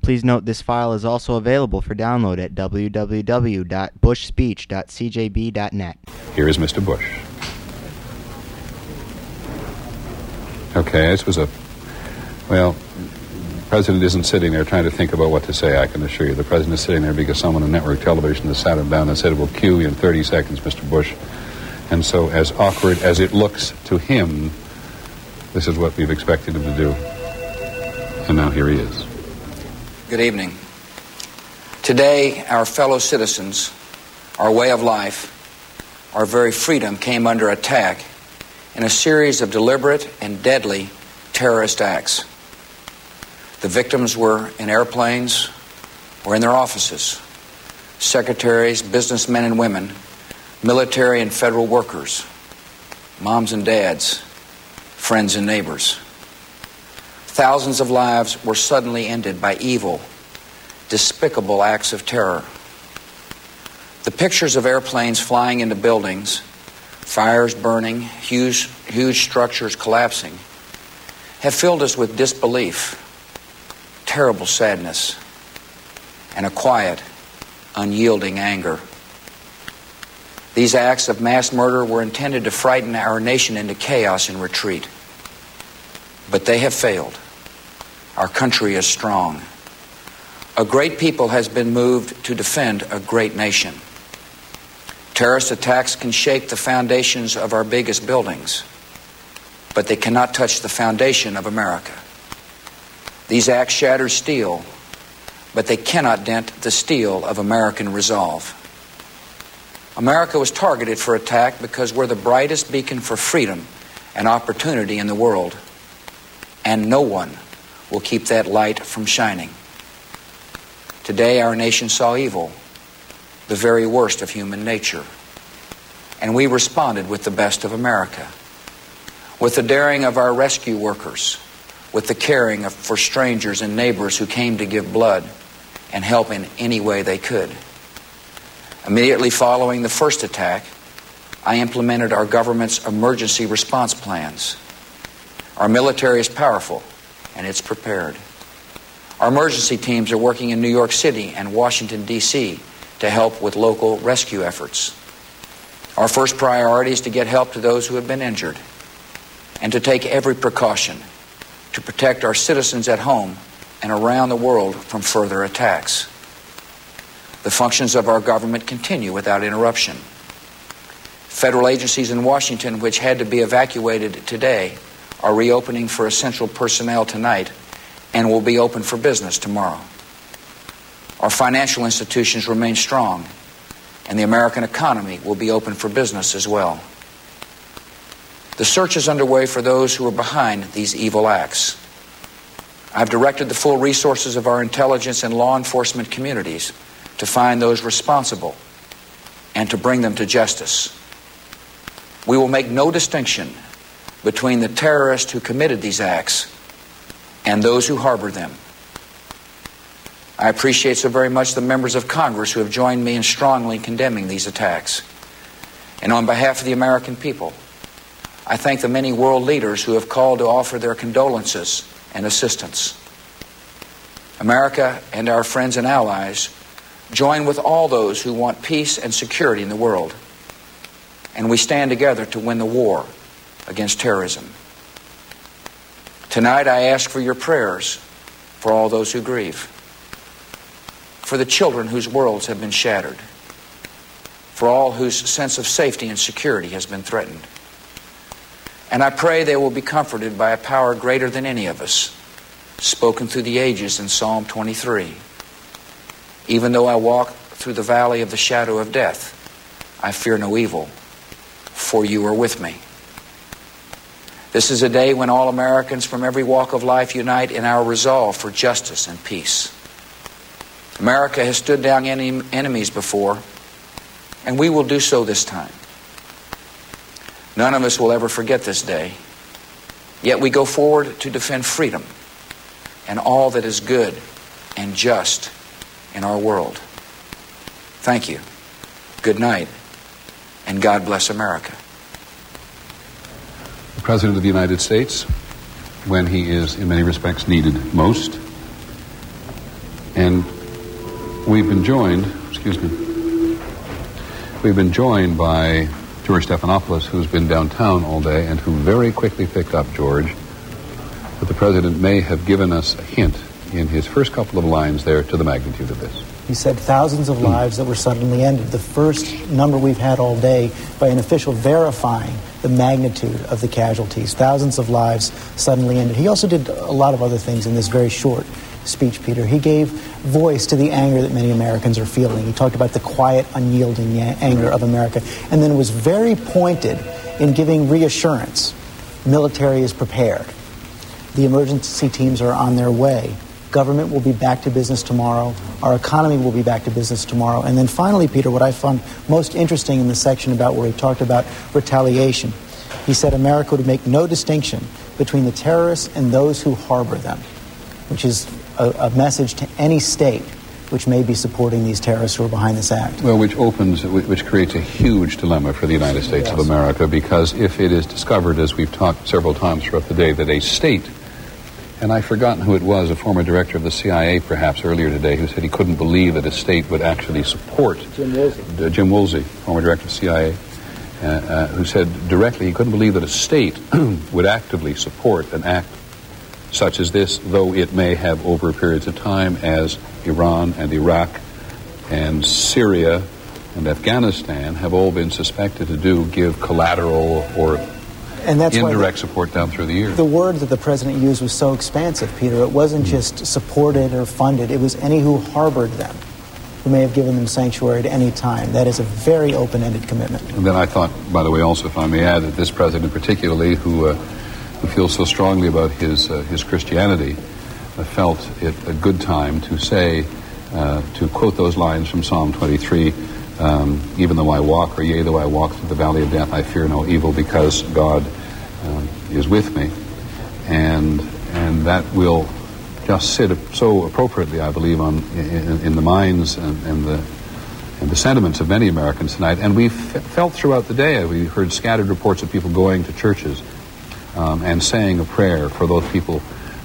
Please note this file is also available for download at www.bushspeech.cjb.net. Here is Mr. Bush. Okay, this was well, the president isn't sitting there trying to think about what to say, I can assure you. The president is sitting there because someone on network television has sat him down and said, we'll cue you in 30 seconds, Mr. Bush. And so, as awkward as it looks to him, this is what we've expected him to do. And now here he is. Good evening. Today, our fellow citizens, our way of life, our very freedom came under attack in a series of deliberate and deadly terrorist acts. The victims were in airplanes or in their offices, secretaries, businessmen and women, military and federal workers, moms and dads, friends and neighbors. Thousands of lives were suddenly ended by evil, despicable acts of terror. The pictures of airplanes flying into buildings, fires burning, huge structures collapsing, have filled us with disbelief, terrible sadness, and a quiet, unyielding anger. These acts of mass murder were intended to frighten our nation into chaos and retreat. But they have failed. Our country is strong. A great people has been moved to defend a great nation. Terrorist attacks can shake the foundations of our biggest buildings, but they cannot touch the foundation of America. These acts shatter steel, but they cannot dent the steel of American resolve. America was targeted for attack because we're the brightest beacon for freedom and opportunity in the world, and no one will keep that light from shining. Today, our nation saw evil, the very worst of human nature, and we responded with the best of America, with the daring of our rescue workers, with the caring for strangers and neighbors who came to give blood and help in any way they could. Immediately following the first attack, I implemented our government's emergency response plans. Our military is powerful, and it's prepared. Our emergency teams are working in New York City and Washington, D.C. to help with local rescue efforts. Our first priority is to get help to those who have been injured and to take every precaution to protect our citizens at home and around the world from further attacks. The functions of our government continue without interruption. Federal agencies in Washington, which had to be evacuated today, are reopening for essential personnel tonight and will be open for business tomorrow. Our financial institutions remain strong, and the American economy will be open for business as well. The search is underway for those who are behind these evil acts. I've directed the full resources of our intelligence and law enforcement communities to find those responsible and to bring them to justice. We will make no distinction between the terrorists who committed these acts and those who harbor them. I appreciate so very much the members of Congress who have joined me in strongly condemning these attacks. And on behalf of the American people, I thank the many world leaders who have called to offer their condolences and assistance. America and our friends and allies join with all those who want peace and security in the world, and we stand together to win the war against terrorism. Tonight I ask for your prayers for all those who grieve, for the children whose worlds have been shattered, for all whose sense of safety and security has been threatened. And I pray they will be comforted by a power greater than any of us, spoken through the ages in Psalm 23. Even though I walk through the valley of the shadow of death, I fear no evil, for you are with me. This is a day when all Americans from every walk of life unite in our resolve for justice and peace. America has stood down enemies before, and we will do so this time. None of us will ever forget this day, yet we go forward to defend freedom and all that is good and just in our world. Thank you. Good night, and God bless America. The President of the United States, when he is in many respects needed most, And we've been joined by George Stephanopoulos, who's been downtown all day and who very quickly picked up, George, that the President may have given us a hint in his first couple of lines there to the magnitude of this. He said thousands of lives that were suddenly ended. The first number we've had all day by an official verifying the magnitude of the casualties. Thousands of lives suddenly ended. He also did a lot of other things in this very short speech, Peter. He gave voice to the anger that many Americans are feeling. He talked about the quiet, unyielding anger of America, and then was very pointed in giving reassurance. Military is prepared. The emergency teams are on their way. Government will be back to business tomorrow. Our economy will be back to business tomorrow. And then finally, Peter, what I found most interesting in the section about where he talked about retaliation, he said America would make no distinction between the terrorists and those who harbor them, which is a message to any state which may be supporting these terrorists who are behind this act. Well, which creates a huge dilemma for the United States of America, because if it is discovered, as we've talked several times throughout the day, that a state, and I've forgotten who it was, a former director of the CIA perhaps earlier today, who said he couldn't believe that a state would actually support Jim Woolsey, former director of the CIA, who said directly he couldn't believe that a state would actively support an act such as this, though it may have over periods of time, as Iran and Iraq and Syria and Afghanistan have all been suspected to do, give collateral or and that's indirect support down through the years. The word that the president used was so expansive, Peter. It wasn't just supported or funded. It was any who harbored them, who may have given them sanctuary at any time. That is a very open-ended commitment. And then I thought, by the way, also, if I may add, that this president particularly, who feels so strongly about his Christianity, felt it a good time to say, to quote those lines from Psalm 23, even though I walk, or yea, though I walk through the valley of death, I fear no evil, because God is with me. And that will just sit so appropriately, I believe, in the minds and the sentiments of many Americans tonight. And we've felt throughout the day, we heard scattered reports of people going to churches and saying a prayer for those people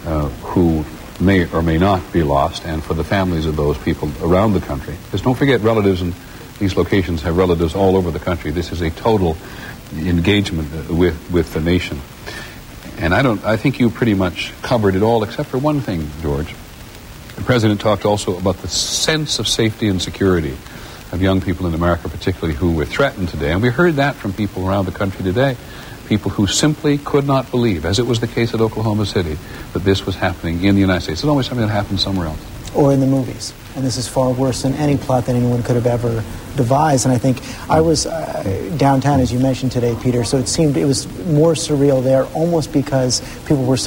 who may or may not be lost, and for the families of those people around the country. Because don't forget, relatives in these locations have relatives all over the country. This is a total engagement with the nation. And I think you pretty much covered it all, except for one thing, George. The president talked also about the sense of safety and security of young people in America, particularly who were threatened today. And we heard that from people around the country today. People who simply could not believe, as it was the case at Oklahoma City, that this was happening in the United States. It's always something that happened somewhere else. Or in the movies. And this is far worse than any plot that anyone could have ever devised. And I think I was downtown, as you mentioned today, Peter, so it was more surreal there, almost because people were so